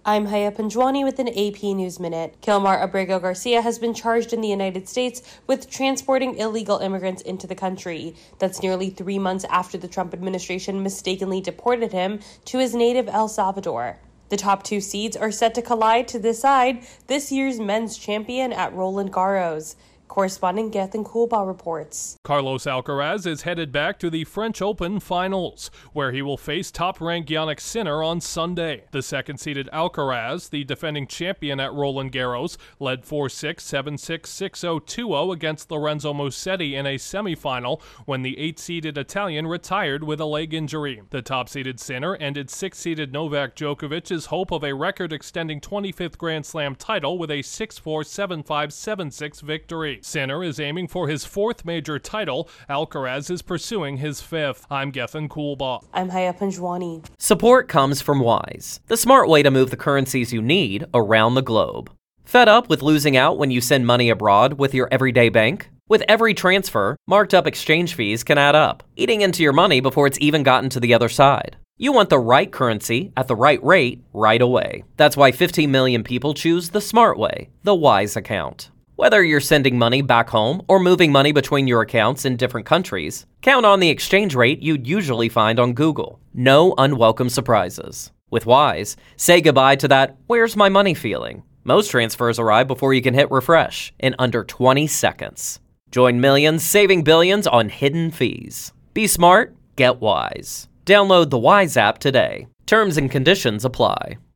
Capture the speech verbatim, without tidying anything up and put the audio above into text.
I'm Haya Panjwani with an A P News Minute. Kilmar Abrego Garcia has been charged in the United States with transporting illegal immigrants into the country. That's nearly three months after the Trump administration mistakenly deported him to his native El Salvador. The top two seeds are set to collide to decide this year's men's champion at Roland Garros. Correspondent Gethin Kulba reports. Carlos Alcaraz is headed back to the French Open finals, where he will face top-ranked Jannik Sinner on Sunday. The second-seeded Alcaraz, the defending champion at Roland Garros, led four six, seven six, six oh, two oh against Lorenzo Musetti in a semifinal when the eight-seeded Italian retired with a leg injury. The top-seeded Sinner ended six-seeded Novak Djokovic's hope of a record-extending twenty-fifth Grand Slam title with a six four, seven five, seven six victory. Sinner is aiming for his fourth major title. Alcaraz is pursuing his fifth. I'm Gethin Kulba. I'm Haya Panjwani. Support comes from Wise, the smart way to move the currencies you need around the globe. Fed up with losing out when you send money abroad with your everyday bank? With every transfer, marked up exchange fees can add up, eating into your money before it's even gotten to the other side. You want the right currency at the right rate right away. That's why fifteen million people choose the smart way, the Wise account. Whether you're sending money back home or moving money between your accounts in different countries, count on the exchange rate you'd usually find on Google. No unwelcome surprises. With Wise, say goodbye to that "where's my money" feeling. Most transfers arrive before you can hit refresh in under twenty seconds. Join millions saving billions on hidden fees. Be smart, get Wise. Download the Wise app today. Terms and conditions apply.